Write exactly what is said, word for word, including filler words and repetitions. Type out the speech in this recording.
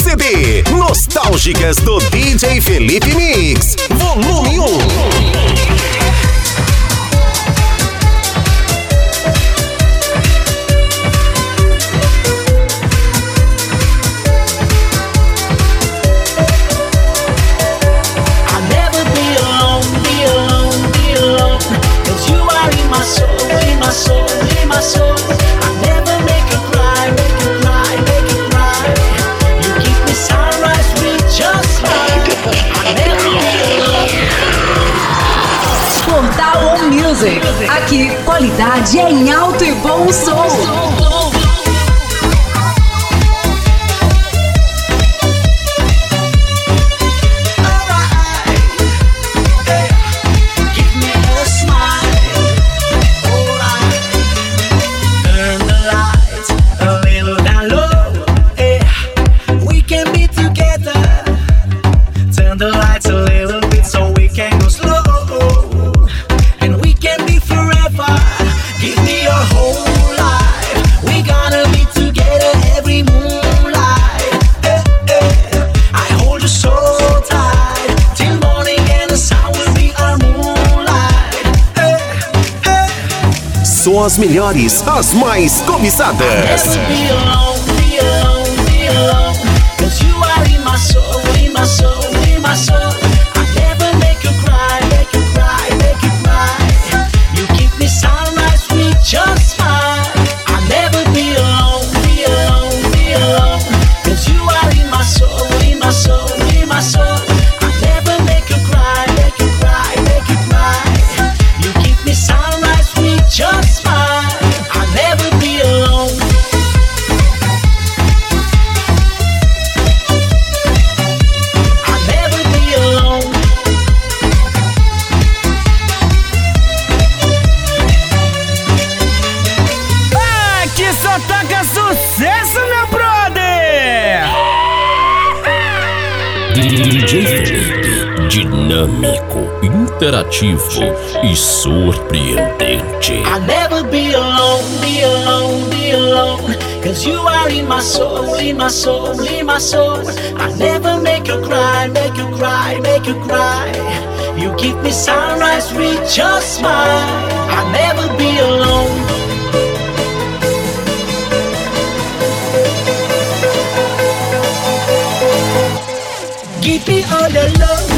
C D. Nostálgicas do D J Felipe Mix, volume um. Portal Music. Aqui, qualidade é em alto e bom som. São as melhores, as mais cobiçadas. Sucesso, meu brother! D J Felipe, dinâmico, interativo e surpreendente. I'll never be alone, be alone, be alone. Cause you are in my soul, in my soul, in my soul. I'll never make you cry, make you cry, make you cry. You give me sunrise with your smile. I'll never be alone. Give me all the love,